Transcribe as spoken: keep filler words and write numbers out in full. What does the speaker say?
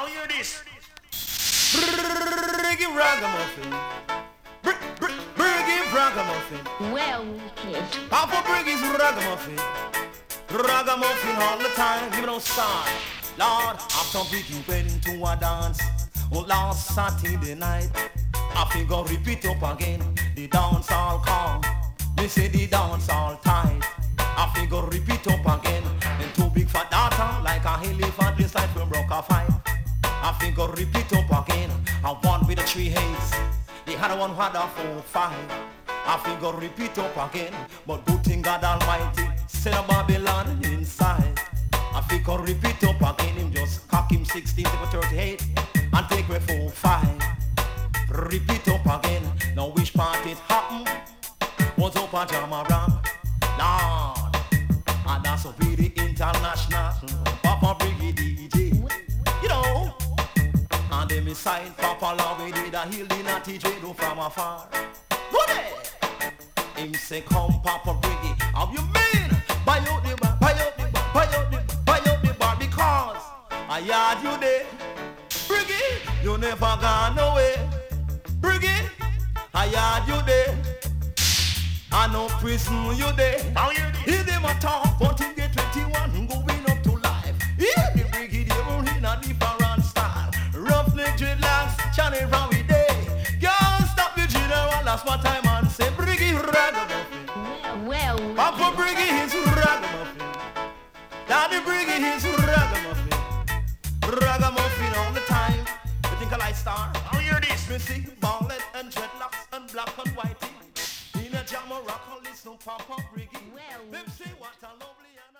I'll hear this. Briggy ragamuffin. Briggy ragamuffin. Well, wicked. Papa Briggy's ragamuffin. Ragamuffin all the time, you don't start. Lord, after Briggy went to a dance oh, last Saturday night, I figure repeat up again. The dance all calm. They say the dance all tight. I figure repeat up again. Then two big fat data like a elephant this like we broke a fight. I figure repeat up again. I one with the three heads. The other one had a four five. I figure repeat up again. But good thing God Almighty send a Babylon inside. I figure repeat up again. Him just cock him sixteen to thirty-eight and take me four five. Repeat up again. Now which part it happened? Was up a Jamaram. Lord, and that's a be the international Papa Briggy D J. You know, and them inside Papa Love we did a heal the natty J-Do from afar. Go there. Him say come Papa Briggy. How you mean? Buy out the bar, buy out the bar, buy out the bar, buy out the bar because I yard you there. Briggy, you never gone away. Briggy, I yard you there. I know prison you there. I'll hear this. Hear them a talk, but he get twenty-one going up to life. Hear the brigadier in a different style. Roughneck dreadlocks, channel from we day. Can't stop the general, that's what time and say Briggy ragamuffin. Well, well. Papa Briggy is ragamuffin. Daddy Briggy is ragamuffin. Ragamuffin all the time. You think I like star? I'll hear this. Missy, ballad and dreadlocks and black and white. In a jam rock, listen Papa Briggy. Well, Them say what a lovely